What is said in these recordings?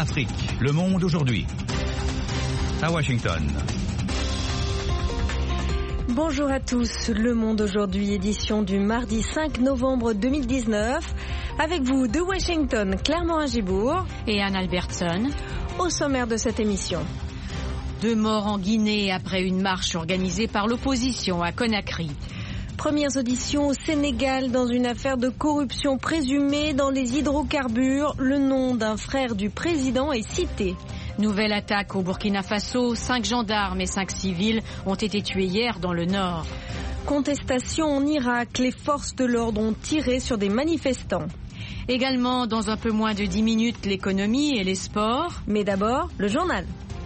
Afrique. Le monde aujourd'hui. À Washington. Bonjour à tous, Le Monde aujourd'hui, édition du mardi 5 novembre 2019. Avec vous de Washington, Claire Morin-Gibourg et Anne Albertson. Au sommaire de cette émission. 2 morts en Guinée après une marche organisée par l'opposition à Conakry. Premières auditions au Sénégal dans une affaire de corruption présumée dans les hydrocarbures. Le nom d'un frère du président est cité. Nouvelle attaque au Burkina Faso. 5 gendarmes et 5 civils ont été tués hier dans le nord. Contestation en Irak. Les forces de l'ordre ont tiré sur des manifestants. Également, dans un peu moins de 10 minutes, l'économie et les sports. Mais d'abord, le journal.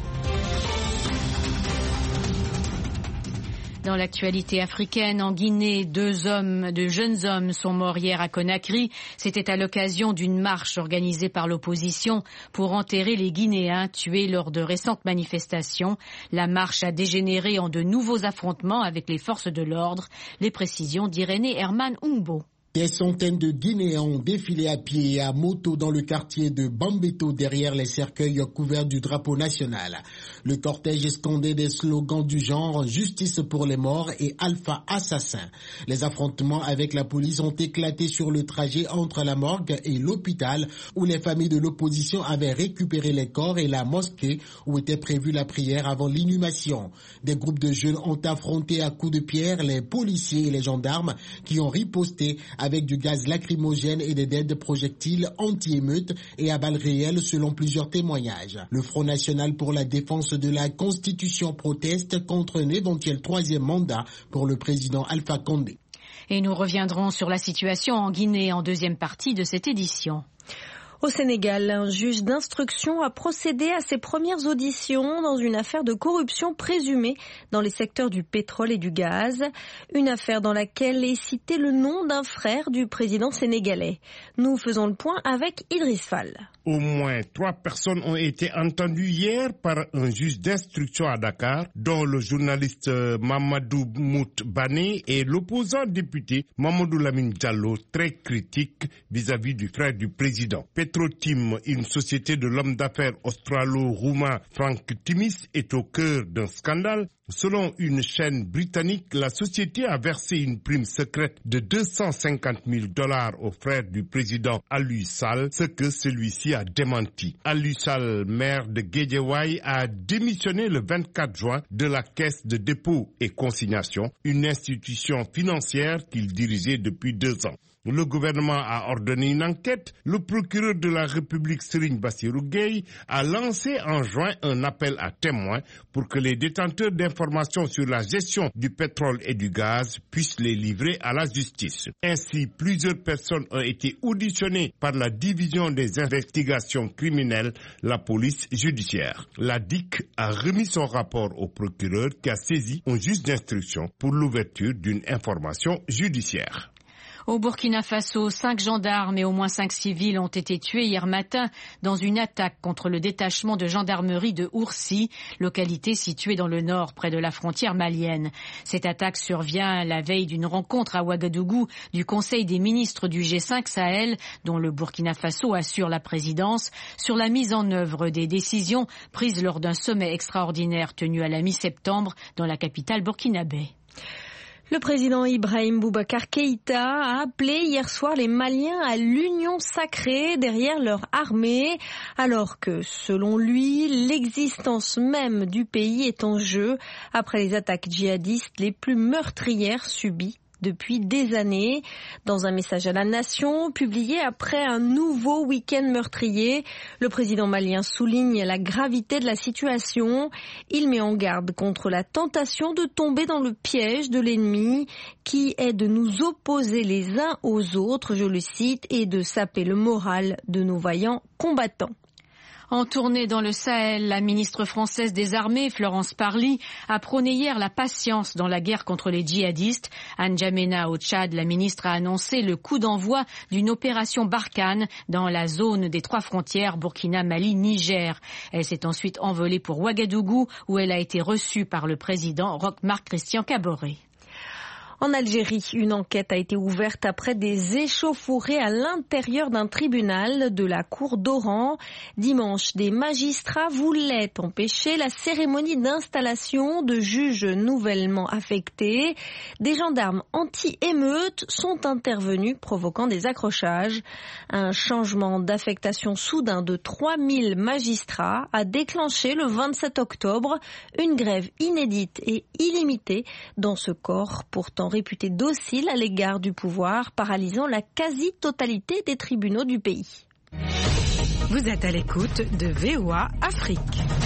Dans l'actualité africaine, en Guinée, 2 jeunes hommes sont morts hier à Conakry. C'était à l'occasion d'une marche organisée par l'opposition pour enterrer les Guinéens tués lors de récentes manifestations. La marche a dégénéré en de nouveaux affrontements avec les forces de l'ordre. Les précisions d'Irénée Herman Umbo. Des centaines de Guinéens ont défilé à pied et à moto dans le quartier de Bambeto derrière les cercueils couverts du drapeau national. Le cortège scandait des slogans du genre « Justice pour les morts » et « Alpha assassin ». Les affrontements avec la police ont éclaté sur le trajet entre la morgue et l'hôpital où les familles de l'opposition avaient récupéré les corps et la mosquée où était prévue la prière avant l'inhumation. Des groupes de jeunes ont affronté à coups de pierre les policiers et les gendarmes qui ont riposté avec du gaz lacrymogène et des dés de projectiles anti-émeutes et à balles réelles selon plusieurs témoignages. Le Front National pour la défense de la Constitution proteste contre un éventuel 3e mandat pour le président Alpha Condé. Et nous reviendrons sur la situation en Guinée en deuxième partie de cette édition. Au Sénégal, un juge d'instruction a procédé à ses premières auditions dans une affaire de corruption présumée dans les secteurs du pétrole et du gaz. Une affaire dans laquelle est cité le nom d'un frère du président sénégalais. Nous faisons le point avec Idriss Fall. Au moins 3 personnes ont été entendues hier par un juge d'instruction à Dakar, dont le journaliste Mamadou Mout Bané et l'opposant député Mamadou Lamine Diallo, très critique vis-à-vis du frère du président. Petrotim, une société de l'homme d'affaires australo-roumain Frank Timis, est au cœur d'un scandale. Selon une chaîne britannique, la société a versé une prime secrète de $250,000 au frère du président Aliou Sall, ce que celui-ci a démenti. Aliou Sall, maire de Guédiawaye, a démissionné le 24 juin de la Caisse de dépôt et consignation, une institution financière qu'il dirigeait depuis 2 ans. Le gouvernement a ordonné une enquête. Le procureur de la République, Serigne Bassirou Gueye, a lancé en juin un appel à témoins pour que les détenteurs d'informations sur la gestion du pétrole et du gaz puissent les livrer à la justice. Ainsi, plusieurs personnes ont été auditionnées par la division des investigations criminelles, la police judiciaire. La DIC a remis son rapport au procureur qui a saisi un juge d'instruction pour l'ouverture d'une information judiciaire. Au Burkina Faso, 5 gendarmes et au moins 5 civils ont été tués hier matin dans une attaque contre le détachement de gendarmerie de Oursi, localité située dans le nord près de la frontière malienne. Cette attaque survient la veille d'une rencontre à Ouagadougou du Conseil des ministres du G5 Sahel, dont le Burkina Faso assure la présidence, sur la mise en œuvre des décisions prises lors d'un sommet extraordinaire tenu à la mi-septembre dans la capitale burkinabé. Le président Ibrahim Boubacar Keïta a appelé hier soir les Maliens à l'union sacrée derrière leur armée, alors que, selon lui, l'existence même du pays est en jeu après les attaques djihadistes les plus meurtrières subies depuis des années. Dans un message à la nation, publié après un nouveau week-end meurtrier, le président malien souligne la gravité de la situation. Il met en garde contre la tentation de tomber dans le piège de l'ennemi qui est de nous opposer les uns aux autres, je le cite, et de saper le moral de nos vaillants combattants. En tournée dans le Sahel, la ministre française des Armées, Florence Parly, a prôné hier la patience dans la guerre contre les djihadistes. À N'Djamena, au Tchad, la ministre a annoncé le coup d'envoi d'une opération Barkhane dans la zone des 3 frontières Burkina, Mali, Niger. Elle s'est ensuite envolée pour Ouagadougou, où elle a été reçue par le président Roch Marc Christian Kaboré. En Algérie, une enquête a été ouverte après des échauffourées à l'intérieur d'un tribunal de la cour d'Oran. Dimanche, des magistrats voulaient empêcher la cérémonie d'installation de juges nouvellement affectés. Des gendarmes anti-émeutes sont intervenus, provoquant des accrochages. Un changement d'affectation soudain de 3000 magistrats a déclenché le 27 octobre une grève inédite et illimitée dans ce corps pourtant réputé docile à l'égard du pouvoir, paralysant la quasi-totalité des tribunaux du pays. Vous êtes à l'écoute de VOA Afrique.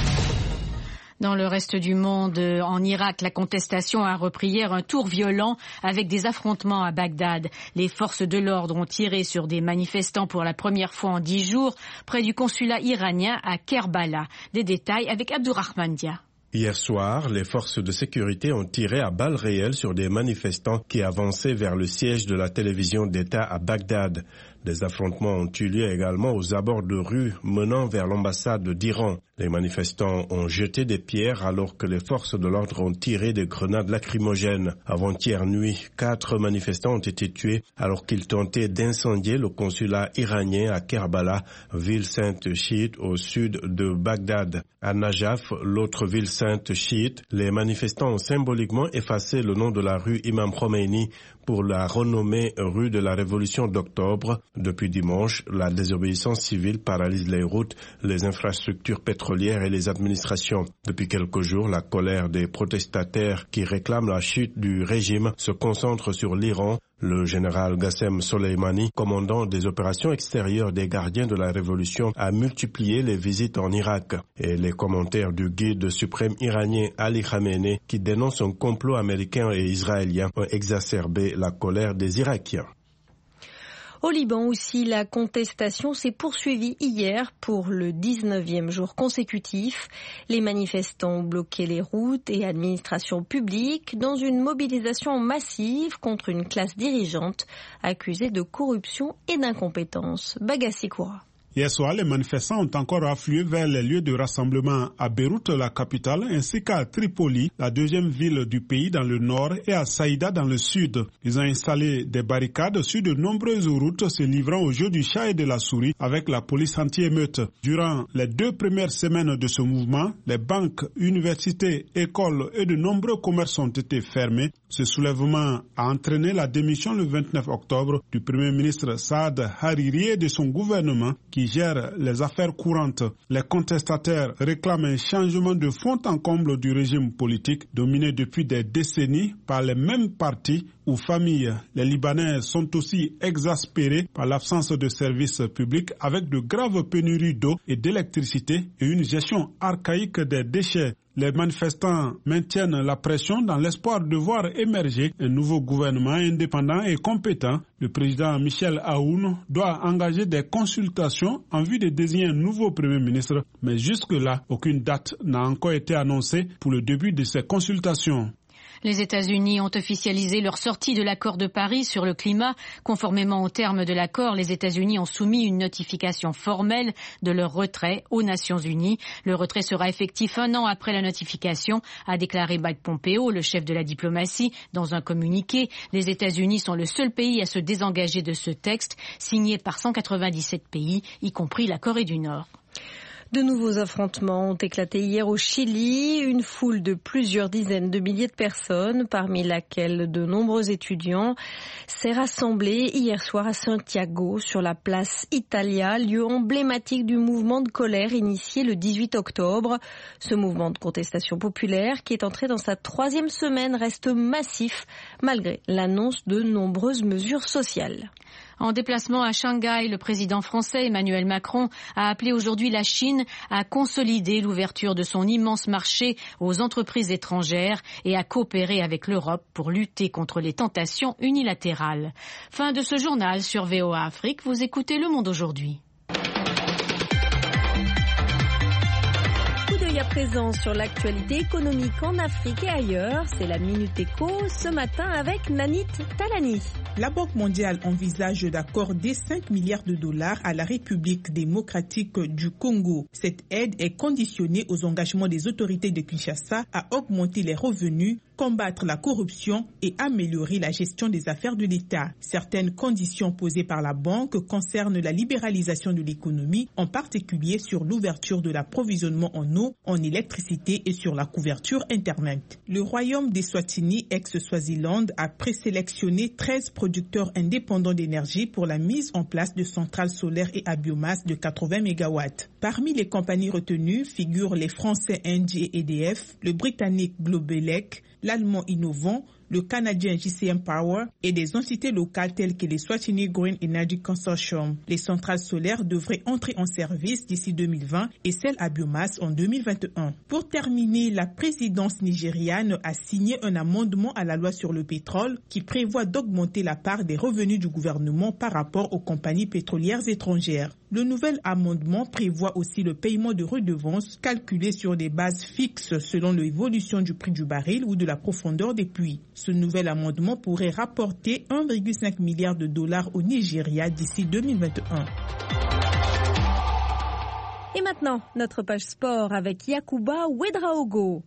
Dans le reste du monde, en Irak, la contestation a repris hier un tour violent avec des affrontements à Bagdad. Les forces de l'ordre ont tiré sur des manifestants pour la première fois en 10 jours près du consulat iranien à Kerbala. Des détails avec Abdourahmane Dia. Hier soir, les forces de sécurité ont tiré à balles réelles sur des manifestants qui avançaient vers le siège de la télévision d'État à Bagdad. Des affrontements ont eu lieu également aux abords de rues menant vers l'ambassade d'Iran. Les manifestants ont jeté des pierres alors que les forces de l'ordre ont tiré des grenades lacrymogènes. Avant-hier nuit, 4 manifestants ont été tués alors qu'ils tentaient d'incendier le consulat iranien à Kerbala, ville sainte chiite au sud de Bagdad. À Najaf, l'autre ville sainte chiite, les manifestants ont symboliquement effacé le nom de la rue Imam Khomeini pour la renommer rue de la Révolution d'octobre. Depuis dimanche, la désobéissance civile paralyse les routes, les infrastructures pétrolières et les administrations. Depuis quelques jours, la colère des protestataires qui réclament la chute du régime se concentre sur l'Iran. Le général Qassem Soleimani, commandant des opérations extérieures des gardiens de la révolution, a multiplié les visites en Irak. Et les commentaires du guide suprême iranien Ali Khamenei, qui dénonce un complot américain et israélien, ont exacerbé la colère des Irakiens. Au Liban aussi, la contestation s'est poursuivie hier pour le 19e jour consécutif. Les manifestants ont bloqué les routes et administrations publiques dans une mobilisation massive contre une classe dirigeante accusée de corruption et d'incompétence. Bagassi Koura. Hier soir, les manifestants ont encore afflué vers les lieux de rassemblement à Beyrouth, la capitale, ainsi qu'à Tripoli, la deuxième ville du pays dans le nord, et à Saïda dans le sud. Ils ont installé des barricades sur de nombreuses routes se livrant au jeu du chat et de la souris avec la police anti-émeute. Durant les 2 premières semaines de ce mouvement, les banques, universités, écoles et de nombreux commerces ont été fermés. Ce soulèvement a entraîné la démission le 29 octobre du Premier ministre Saad Hariri et de son gouvernement qui gère les affaires courantes. Les contestataires réclament un changement de fond en comble du régime politique dominé depuis des décennies par les mêmes partis ou familles. Les Libanais sont aussi exaspérés par l'absence de services publics avec de graves pénuries d'eau et d'électricité et une gestion archaïque des déchets. Les manifestants maintiennent la pression dans l'espoir de voir émerger un nouveau gouvernement indépendant et compétent. Le président Michel Aoun doit engager des consultations en vue de désigner un nouveau Premier ministre, mais jusque-là, aucune date n'a encore été annoncée pour le début de ces consultations. Les États-Unis ont officialisé leur sortie de l'accord de Paris sur le climat. Conformément aux termes de l'accord, les États-Unis ont soumis une notification formelle de leur retrait aux Nations Unies. Le retrait sera effectif 1 an après la notification, a déclaré Mike Pompeo, le chef de la diplomatie, dans un communiqué. Les États-Unis sont le seul pays à se désengager de ce texte, signé par 197 pays, y compris la Corée du Nord. De nouveaux affrontements ont éclaté hier au Chili. Une foule de plusieurs dizaines de milliers de personnes, parmi laquelle de nombreux étudiants, s'est rassemblée hier soir à Santiago, sur la place Italia, lieu emblématique du mouvement de colère initié le 18 octobre. Ce mouvement de contestation populaire, qui est entré dans sa 3e semaine, reste massif, malgré l'annonce de nombreuses mesures sociales. En déplacement à Shanghai, le président français Emmanuel Macron a appelé aujourd'hui la Chine à consolider l'ouverture de son immense marché aux entreprises étrangères et à coopérer avec l'Europe pour lutter contre les tentations unilatérales. Fin de ce journal sur VOA Afrique. Vous écoutez Le Monde aujourd'hui. À présent sur l'actualité économique en Afrique et ailleurs, c'est la Minute Éco ce matin avec Nanit Talani. La Banque mondiale envisage d'accorder 5 milliards de dollars à la République démocratique du Congo. Cette aide est conditionnée aux engagements des autorités de Kinshasa à augmenter les revenus combattre la corruption et améliorer la gestion des affaires de l'État. Certaines conditions posées par la banque concernent la libéralisation de l'économie, en particulier sur l'ouverture de l'approvisionnement en eau, en électricité et sur la couverture Internet. Le royaume d'Eswatini, ex-Swaziland, a présélectionné 13 producteurs indépendants d'énergie pour la mise en place de centrales solaires et à biomasse de 80 MW. Parmi les compagnies retenues figurent les Français Engie et EDF, le Britannique Globelec, l'Allemand Innovant, le Canadien JCM Power et des entités locales telles que les Swatini Green Energy Consortium. Les centrales solaires devraient entrer en service d'ici 2020 et celles à biomasse en 2021. Pour terminer, la présidence nigériane a signé un amendement à la loi sur le pétrole qui prévoit d'augmenter la part des revenus du gouvernement par rapport aux compagnies pétrolières étrangères. Le nouvel amendement prévoit aussi le paiement de redevances calculées sur des bases fixes selon l'évolution du prix du baril ou de la profondeur des puits. Ce nouvel amendement pourrait rapporter 1,5 milliard de dollars au Nigeria d'ici 2021. Et maintenant, notre page sport avec Yacouba Ouedraogo.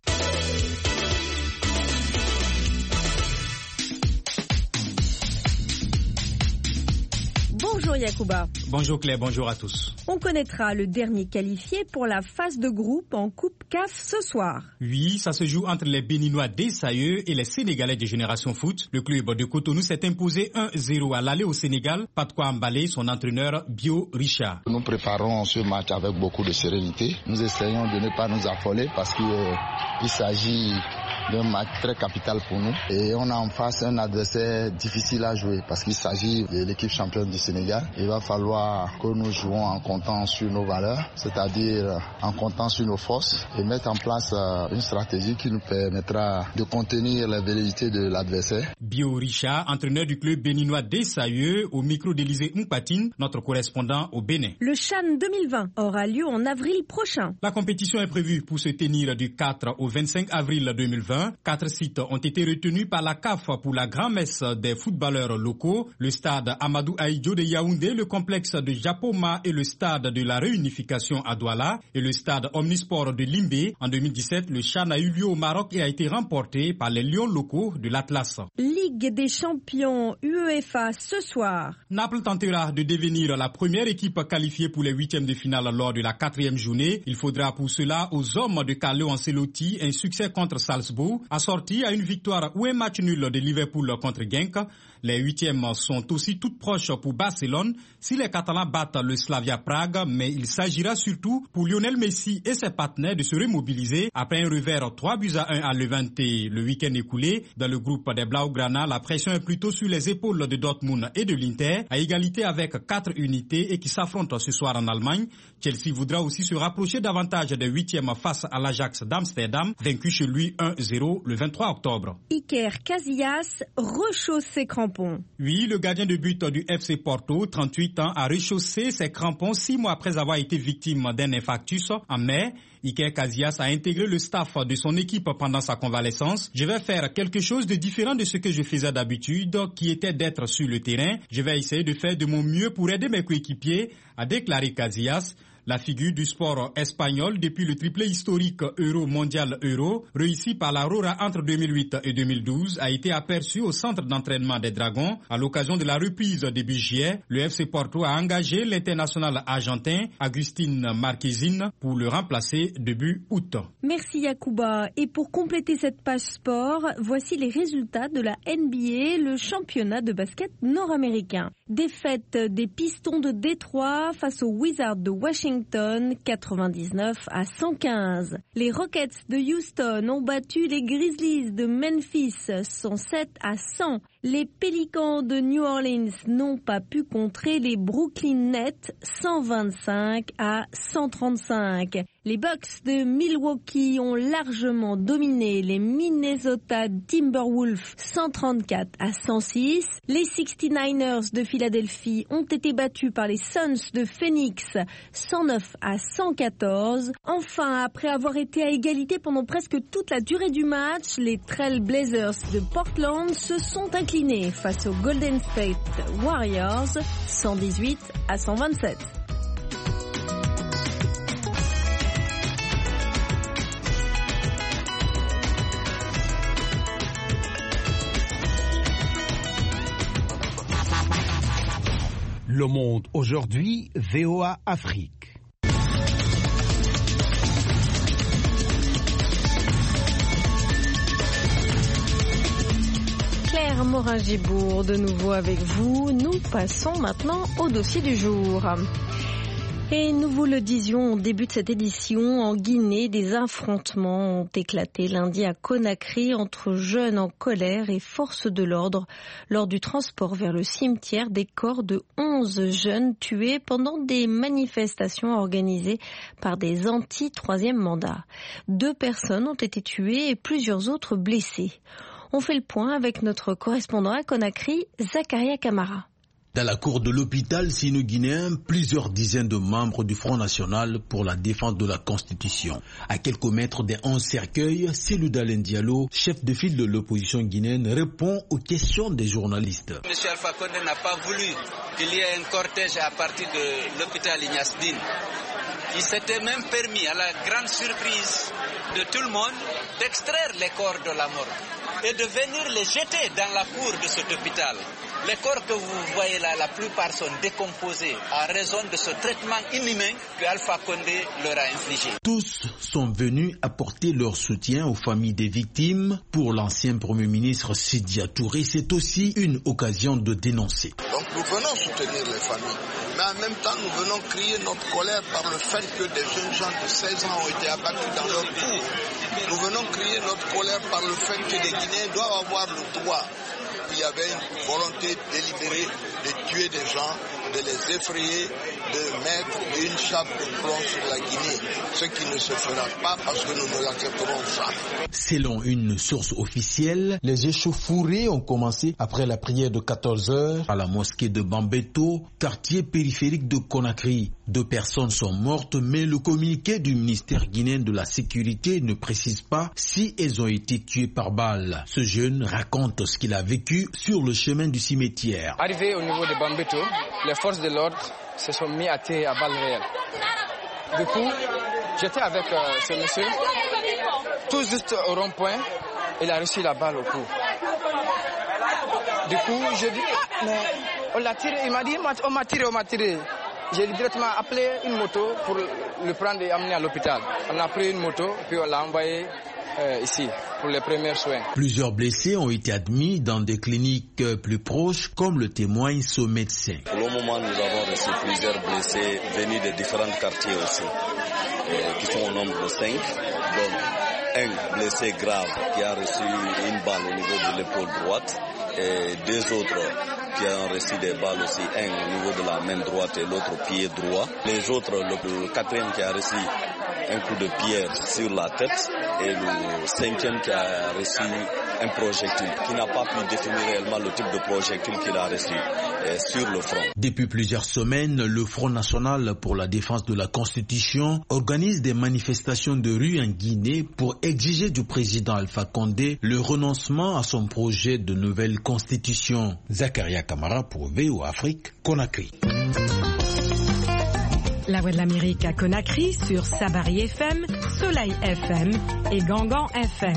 Bonjour Yacouba. Bonjour Claire, bonjour à tous. On connaîtra le dernier qualifié pour la phase de groupe en Coupe CAF ce soir. Oui, ça se joue entre les Béninois d'Essaïeux et les Sénégalais de Génération Foot. Le club de Cotonou s'est imposé 1-0 à l'aller au Sénégal. Pas de quoi emballer son entraîneur Bio Richard. Nous préparons ce match avec beaucoup de sérénité. Nous essayons de ne pas nous affoler parce qu'il s'agit d'un match très capital pour nous. Et on a en face un adversaire difficile à jouer parce qu'il s'agit de l'équipe championne du Sénégal. Il va falloir que nous jouons en comptant sur nos valeurs, c'est-à-dire en comptant sur nos forces et mettre en place une stratégie qui nous permettra de contenir la velléité de l'adversaire. Bio Richard, entraîneur du club béninois d'Essaïeux, au micro d'Élysée Mpatine, notre correspondant au Bénin. Le CHAN 2020 aura lieu en avril prochain. La compétition est prévue pour se tenir du 4 au 25 avril 2020. 4 sites ont été retenus par la CAF pour la grand-messe des footballeurs locaux. Le stade Amadou Ahidjo de Yaoundé, le complexe de Japoma et le stade de la réunification à Douala et le stade Omnisport de Limbé. En 2017, le CHAN a eu lieu au Maroc et a été remporté par les Lions locaux de l'Atlas. Ligue des champions UEFA ce soir. Naples tentera de devenir la première équipe qualifiée pour les huitièmes de finale lors de la 4e journée. Il faudra pour cela aux hommes de Carlo Ancelotti un succès contre Salzbourg, assorti à une victoire ou un match nul de Liverpool contre Genk. Les huitièmes sont aussi toutes proches pour Barcelone si les Catalans battent le Slavia Prague, mais il s'agira surtout pour Lionel Messi et ses partenaires de se remobiliser après un revers 3-1 à Levante le week-end écoulé. Dans le groupe des Blaugrana, la pression est plutôt sur les épaules de Dortmund et de l'Inter, à égalité avec 4 unités et qui s'affrontent ce soir en Allemagne. Chelsea voudra aussi se rapprocher davantage des huitièmes face à l'Ajax d'Amsterdam, vaincu chez lui 1-0 le 23 octobre. Iker Casillas rechausse ses crampons. Oui, le gardien de but du FC Porto, 38 ans, a rechaussé ses crampons 6 mois après avoir été victime d'un infarctus. En mai, Iker Casillas a intégré le staff de son équipe pendant sa convalescence. Je vais faire quelque chose de différent de ce que je faisais d'habitude, qui était d'être sur le terrain. Je vais essayer de faire de mon mieux pour aider mes coéquipiers, a déclaré Casillas. La figure du sport espagnol depuis le triplé historique Euro-Mondial-Euro, réussi par la Rora entre 2008 et 2012, a été aperçu au centre d'entraînement des Dragons. À l'occasion de la reprise début juillet, le FC Porto a engagé l'international argentin Agustín Marquezín pour le remplacer début août. Merci Yacouba. Et pour compléter cette page sport, voici les résultats de la NBA, le championnat de basket nord-américain. Défaite des Pistons de Détroit face aux Wizards de Washington, 99-115. Les Rockets de Houston ont battu les Grizzlies de Memphis, 107-100. Les Pélicans de New Orleans n'ont pas pu contrer les Brooklyn Nets, 125-135. Les Bucks de Milwaukee ont largement dominé les Minnesota Timberwolves, 134-106. Les 69ers de Philadelphie ont été battus par les Suns de Phoenix, 109-114. Enfin, après avoir été à égalité pendant presque toute la durée du match, les Trail Blazers de Portland se sont inclinés face aux Golden State Warriors, 118-127. Le Monde aujourd'hui, VOA Afrique. Claire Morin-Gibourg, de nouveau avec vous. Nous passons maintenant au dossier du jour. Et nous vous le disions au début de cette édition, en Guinée, des affrontements ont éclaté lundi à Conakry entre jeunes en colère et forces de l'ordre lors du transport vers le cimetière des corps de 11 jeunes tués pendant des manifestations organisées par des anti-troisième mandat. 2 personnes ont été tuées et plusieurs autres blessées. On fait le point avec notre correspondant à Conakry, Zakaria Camara. Dans la cour de l'hôpital sino-guinéen, plusieurs dizaines de membres du Front National pour la défense de la Constitution. À quelques mètres des 11 cercueils, Cellou Dalein Diallo, chef de file de l'opposition guinéenne, répond aux questions des journalistes. M. Alpha Condé n'a pas voulu qu'il y ait un cortège à partir de l'hôpital Ignace Dine. Il s'était même permis, à la grande surprise de tout le monde, d'extraire les corps de la mort et de venir les jeter dans la cour de cet hôpital. Les corps que vous voyez là, la plupart sont décomposés à raison de ce traitement inhumain que Alpha Condé leur a infligé. Tous sont venus apporter leur soutien aux familles des victimes. Pour l'ancien Premier ministre Sidya Touré, c'est aussi une occasion de dénoncer. Donc nous venons soutenir les familles, mais en même temps nous venons crier notre colère par le fait que des jeunes gens de 16 ans ont été abattus dans leur cour. Nous venons crier notre colère par le fait que les Guinéens doivent avoir le droit. Il y avait une volonté délibérée de tuer des gens, de les effrayer, de mettre une chape de plomb sur la Guinée, ce qui ne se fera pas parce que nous ne l'accepterons jamais. Selon une source officielle, les échauffourées ont commencé après la prière de 14 heures à la mosquée de Bambeto, quartier périphérique de Conakry. 2 personnes sont mortes, mais le communiqué du ministère guinéen de la Sécurité ne précise pas si elles ont été tuées par balle. Ce jeune raconte ce qu'il a vécu sur le chemin du cimetière. Arrivé au niveau de Bambeto, les forces de l'ordre se sont mis à tirer à balles réelles. Du coup, j'étais avec ce monsieur, tout juste au rond-point, il a reçu la balle au cou. Du coup, je dis, mais on l'a tiré, il m'a dit, on m'a tiré. J'ai directement appelé une moto pour le prendre et amener à l'hôpital. On a pris une moto, puis on l'a envoyé ici pour les premiers soins. Plusieurs blessés ont été admis dans des cliniques plus proches, comme le témoigne ce médecin. Pour le moment, nous avons reçu plusieurs blessés venus de différents quartiers aussi, qui sont au nombre de 5. Donc, un blessé grave qui a reçu une balle au niveau de l'épaule droite et 2 autres qui ont reçu des balles aussi, un au niveau de la main droite et l'autre pied droit. Les autres, le 4e qui a reçu un coup de pierre sur la tête et le 5e qui a reçu un projectile, qui n'a pas pu définir réellement le type de projectile qu'il a reçu sur le front. Depuis plusieurs semaines, le Front National pour la défense de la Constitution organise des manifestations de rue en Guinée pour exiger du président Alpha Condé le renoncement à son projet de nouvelle constitution. Zakaria Camara pour VOA Afrique, Conakry. La Voix de l'Amérique à Conakry sur Sabari FM, Soleil FM et Gangan FM.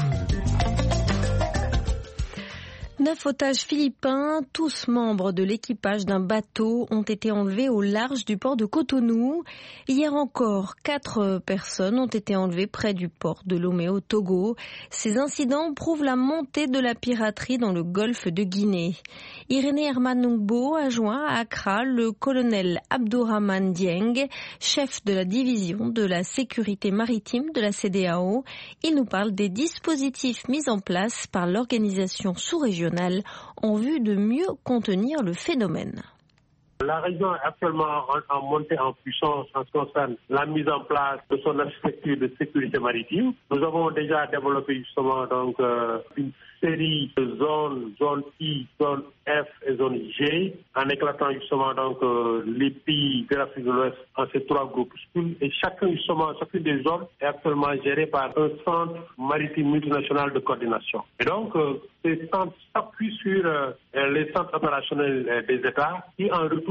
9 otages philippins, tous membres de l'équipage d'un bateau, ont été enlevés au large du port de Cotonou. Hier encore, 4 personnes ont été enlevées près du port de Lomé au Togo. Ces incidents prouvent la montée de la piraterie dans le golfe de Guinée. Irénée Hermanungbo a joint à Accra le colonel Abdourahmane Dieng, chef de la division de la sécurité maritime de la CEDEAO. Il nous parle des dispositifs mis en place par l'organisation sous-régionale en vue de mieux contenir le phénomène. La région est actuellement en montée en puissance en ce qui concerne la mise en place de son architecture de sécurité maritime. Nous avons déjà développé justement donc une série de zone I, zone F et zone G, en éclatant justement donc les pays de l'Afrique de l'Ouest en ces 3 groupes. Et chacune des zones est actuellement gérée par un centre maritime multinational de coordination. Et donc, ces centres s'appuient sur les centres opérationnels des États qui en retour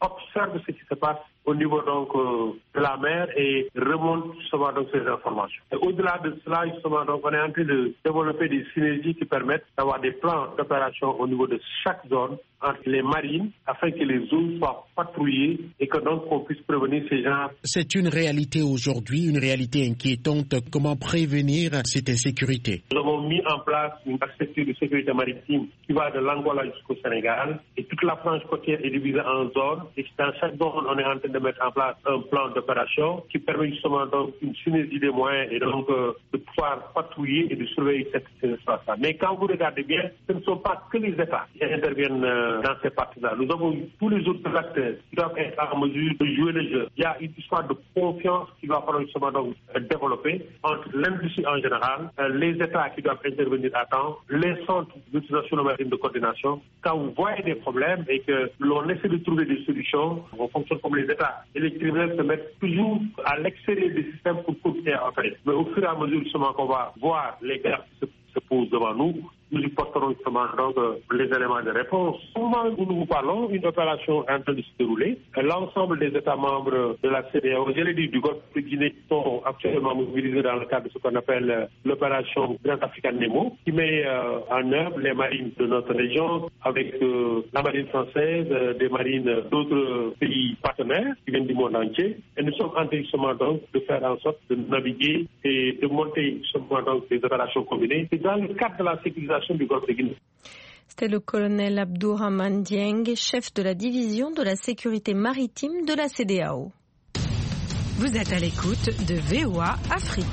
observe ce qui se passe au niveau donc de la mer et remonte justement donc ces informations. Et au-delà de cela, justement donc on est en train de développer des synergies qui permettent d'avoir des plans d'opération au niveau de chaque zone entre les marines afin que les zones soient patrouillées et que donc on puisse prévenir ces gens. C'est une réalité aujourd'hui, une réalité inquiétante. Comment prévenir cette insécurité? Nous avons mis en place une architecture de sécurité maritime qui va de l'Angola jusqu'au Sénégal et toute la frange côtière est divisée en zones et dans chaque zone on est en train de mettre en place un plan d'opération qui permet justement donc une synergie des moyens et donc de pouvoir patrouiller et de surveiller ces espaces-là. Mais quand vous regardez bien, ce ne sont pas que les États qui interviennent dans ces parties-là. Nous avons tous les autres acteurs qui doivent être en mesure de jouer le jeu. Il y a une histoire de confiance qui va falloir justement donc développer entre l'industrie en général, les États qui doivent intervenir à temps, les centres multinationaux marines de coordination. Quand vous voyez des problèmes et que l'on essaie de trouver des solutions, on fonctionne comme les États. Et les criminels se mettent toujours à l'extérieur des systèmes pour continuer à opérer. Mais au fur et à mesure justement qu'on va voir les guerres qui se posent devant nous, nous y porterons justement donc les éléments de réponse. Au moment où nous vous parlons, une opération est en train de se dérouler. L'ensemble des États membres de la CEDEAO, je l'ai dit, du Golfe de Guinée, sont actuellement mobilisés dans le cadre de ce qu'on appelle l'opération Grand African Nemo, qui met en œuvre les marines de notre région avec la marine française, des marines d'autres pays partenaires qui viennent du monde entier. Et nous sommes en train justement donc de faire en sorte de naviguer et de monter justement donc des opérations combinées. Et dans le cadre de la sécurisation du Golfe de Guinée. C'était le colonel Abdourahmane Dieng, chef de la division de la sécurité maritime de la CEDEAO. Vous êtes à l'écoute de VOA Afrique.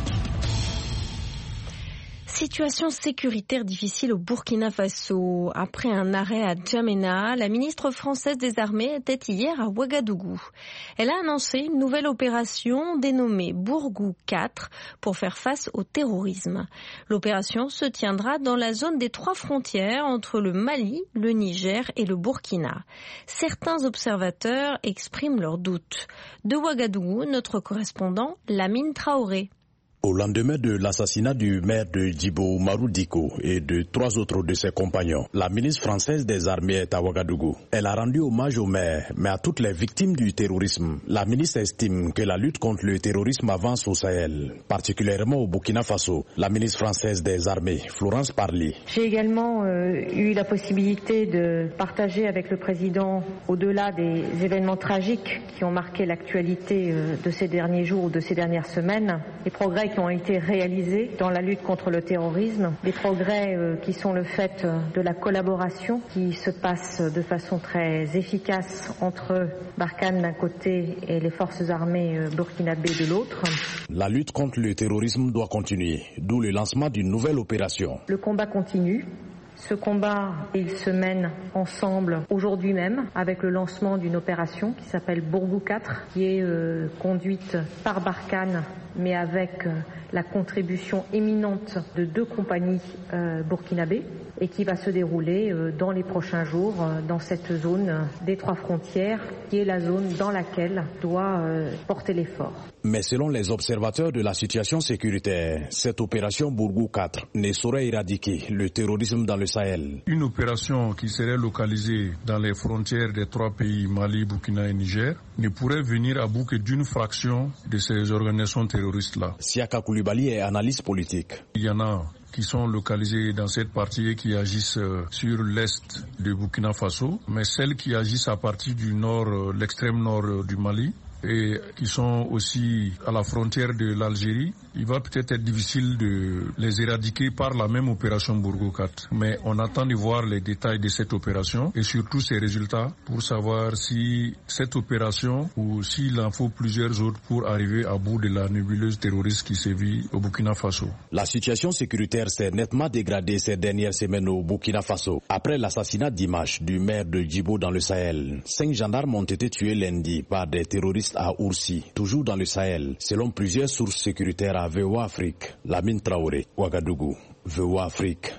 Situation sécuritaire difficile au Burkina Faso. Après un arrêt à Djamena, la ministre française des Armées était hier à Ouagadougou. Elle a annoncé une nouvelle opération dénommée Bourgou 4 pour faire face au terrorisme. L'opération se tiendra dans la zone des 3 frontières entre le Mali, le Niger et le Burkina. Certains observateurs expriment leurs doutes. De Ouagadougou, notre correspondant Lamine Traoré. Au lendemain de l'assassinat du maire de Djibo, Oumarou Diko, et de 3 autres de ses compagnons, la ministre française des Armées est à Ouagadougou. Elle a rendu hommage au maire, mais à toutes les victimes du terrorisme. La ministre estime que la lutte contre le terrorisme avance au Sahel, particulièrement au Burkina Faso. La ministre française des Armées, Florence Parly. J'ai également eu la possibilité de partager avec le président, au-delà des événements tragiques qui ont marqué l'actualité de ces derniers jours ou de ces dernières semaines, les progrès qui ont été réalisés dans la lutte contre le terrorisme, des progrès qui sont le fait de la collaboration qui se passe de façon très efficace entre Barkhane d'un côté et les forces armées burkinabées de l'autre. La lutte contre le terrorisme doit continuer, d'où le lancement d'une nouvelle opération. Le combat continue. Ce combat, il se mène ensemble aujourd'hui même avec le lancement d'une opération qui s'appelle Bourgou 4, qui est conduite par Barkhane, mais avec la contribution éminente de 2 compagnies burkinabées et qui va se dérouler dans les prochains jours dans cette zone des 3 frontières, qui est la zone dans laquelle doit porter l'effort. Mais selon les observateurs de la situation sécuritaire, cette opération Bourgou 4 ne saurait éradiquer le terrorisme dans le Sahel. Une opération qui serait localisée dans les frontières des 3 pays Mali, Burkina et Niger ne pourrait venir à bout que d'une fraction de ces organisations terroristes-là. Siaka Koulibaly est analyste politique. Il y en a qui sont localisées dans cette partie et qui agissent sur l'est de Burkina Faso, mais celles qui agissent à partir du nord, l'extrême nord du Mali, et qui sont aussi à la frontière de l'Algérie, il va peut-être être difficile de les éradiquer par la même opération Bourgou 4. Mais on attend de voir les détails de cette opération et surtout ses résultats pour savoir si cette opération ou s'il en faut plusieurs autres pour arriver à bout de la nébuleuse terroriste qui sévit au Burkina Faso. La situation sécuritaire s'est nettement dégradée ces dernières semaines au Burkina Faso. Après l'assassinat dimanche du maire de Djibo dans le Sahel, 5 gendarmes ont été tués lundi par des terroristes à Oursi, toujours dans le Sahel, selon plusieurs sources sécuritaires à VOA Afrique. Lamine Traoré, Ouagadougou, VOA Afrique.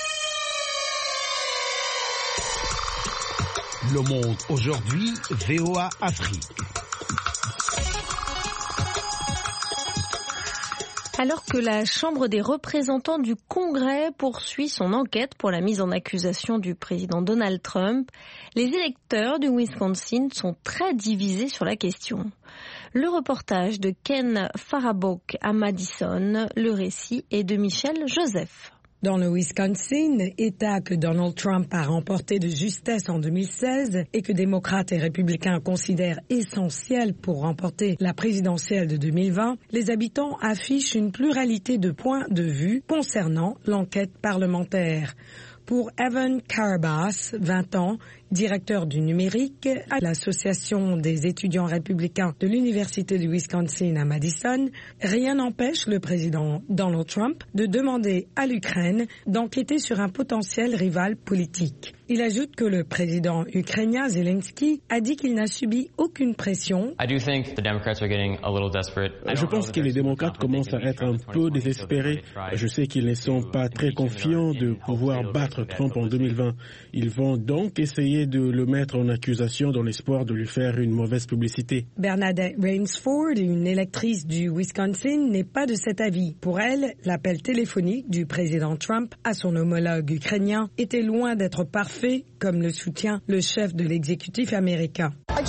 Le monde aujourd'hui, VOA Afrique. Alors que la Chambre des représentants du Congrès poursuit son enquête pour la mise en accusation du président Donald Trump, les électeurs du Wisconsin sont très divisés sur la question. Le reportage de Ken Farabok à Madison, le récit est de Michel Joseph. Dans le Wisconsin, État que Donald Trump a remporté de justesse en 2016 et que démocrates et républicains considèrent essentiel pour remporter la présidentielle de 2020, les habitants affichent une pluralité de points de vue concernant l'enquête parlementaire. Pour Evan Carabas, 20 ans, directeur du numérique à l'Association des étudiants républicains de l'Université du Wisconsin à Madison, rien n'empêche le président Donald Trump de demander à l'Ukraine d'enquêter sur un potentiel rival politique. Il ajoute que le président ukrainien Zelensky a dit qu'il n'a subi aucune pression. Je pense que les démocrates commencent à être un peu désespérés. Je sais qu'ils ne sont pas très confiants de pouvoir battre Trump en 2020. Ils vont donc essayer de le mettre en accusation dans l'espoir de lui faire une mauvaise publicité. Bernadette Rainsford, une électrice du Wisconsin, n'est pas de cet avis. Pour elle, l'appel téléphonique du président Trump à son homologue ukrainien était loin d'être parfait, comme le soutient le chef de l'exécutif américain.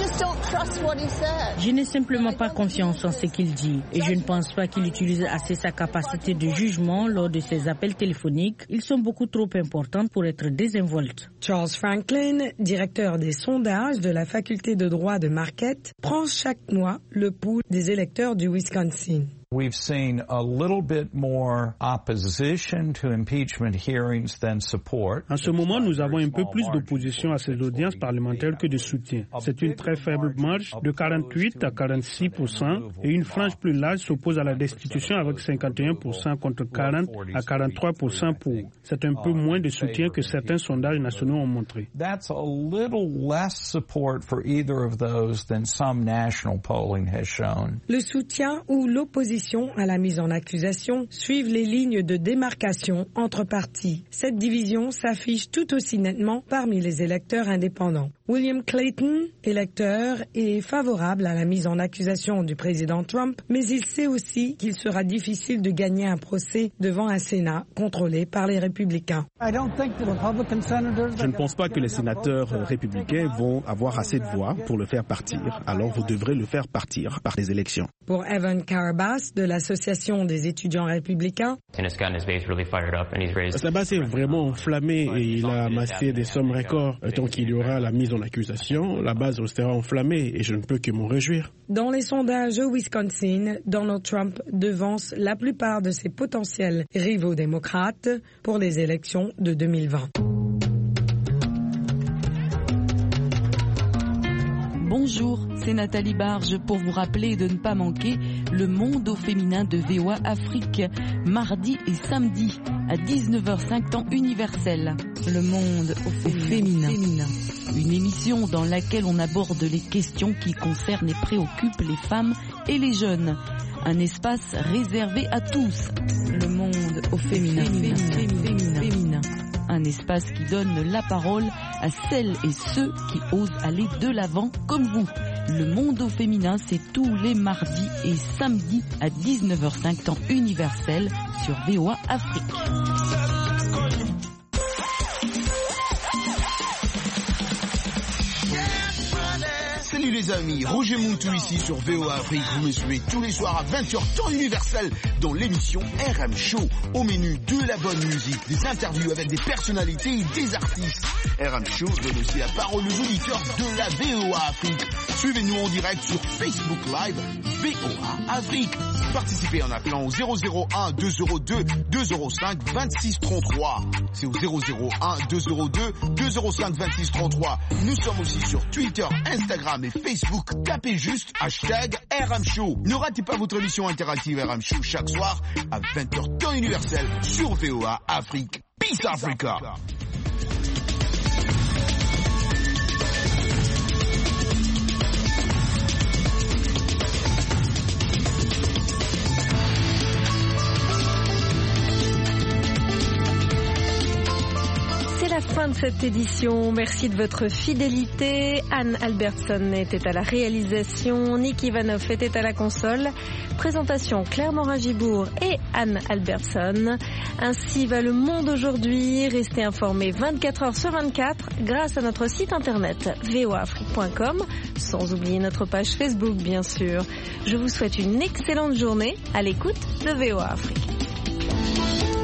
Je n'ai simplement pas confiance en ce qu'il dit et je ne pense pas qu'il utilise assez sa capacité de jugement lors de ses appels téléphoniques. Ils sont beaucoup trop importants pour être désinvoltes. Charles Franklin, directeur des sondages de la faculté de droit de Marquette, prend chaque mois le pouls des électeurs du Wisconsin. We've seen a little bit more opposition to impeachment hearings than support. En ce moment, nous avons un peu plus d'opposition à ces audiences parlementaires que de soutien. C'est une très faible marge de 48 à 46% et une frange plus large s'oppose à la destitution avec 51% contre 40 à 43% pour. C'est un peu moins de soutien que certains sondages nationaux ont montré. That's a little less support for either of those than some national polling has shown. Le soutien ou l'opposition à la mise en accusation suivent les lignes de démarcation entre partis. Cette division s'affiche tout aussi nettement parmi les électeurs indépendants. William Clayton, électeur, est favorable à la mise en accusation du président Trump, mais il sait aussi qu'il sera difficile de gagner un procès devant un Sénat contrôlé par les républicains. Je ne pense pas que les sénateurs républicains vont avoir assez de voix pour le faire partir. Alors vous devrez le faire partir par des élections. Pour Evan Carabas de l'Association des étudiants républicains, sa base est vraiment enflammée et il a amassé des sommes records. Tant qu'il y aura la mise en accusation, la base restera enflammée et je ne peux que m'en réjouir. Dans les sondages au Wisconsin, Donald Trump devance la plupart de ses potentiels rivaux démocrates pour les élections de 2020. Bonjour, c'est Nathalie Barge pour vous rappeler de ne pas manquer le Monde au féminin de VOA Afrique, mardi et samedi à 19h05 temps universel. Le Monde au féminin. Une émission dans laquelle on aborde les questions qui concernent et préoccupent les femmes et les jeunes. Un espace réservé à tous. Le Monde au féminin. Un espace qui donne la parole à celles et ceux qui osent aller de l'avant comme vous. Le Monde au féminin, c'est tous les mardis et samedis à 19h05 temps universel sur VOA Afrique. Salut les amis, Roger Mountou ici sur VOA Afrique. Vous me suivez tous les soirs à 20h temps universel dans l'émission RM Show. Au menu de la bonne musique, des interviews avec des personnalités et des artistes. RM Show donne aussi la parole aux auditeurs de la VOA Afrique. Suivez-nous en direct sur Facebook Live VOA Afrique. Participez en appelant au 001 202 205 26 33. C'est au 001 202 205 26 33. Nous sommes aussi sur Twitter, Instagram et Facebook. Tapez juste hashtag RM Show. Ne ratez pas votre émission interactive RM Show chaque soir à 20h temps universel sur VOA Afrique. Peace Africa. fin de cette édition. Merci de votre fidélité. Anne Albertson était à la réalisation. Nick Ivanov était à la console. Présentation Claire Morin-Gibourg et Anne Albertson. Ainsi va le monde aujourd'hui. Restez informés 24 heures sur 24 grâce à notre site internet voaafrique.com, sans oublier notre page Facebook bien sûr. Je vous souhaite une excellente journée à l'écoute de VOA Afrique.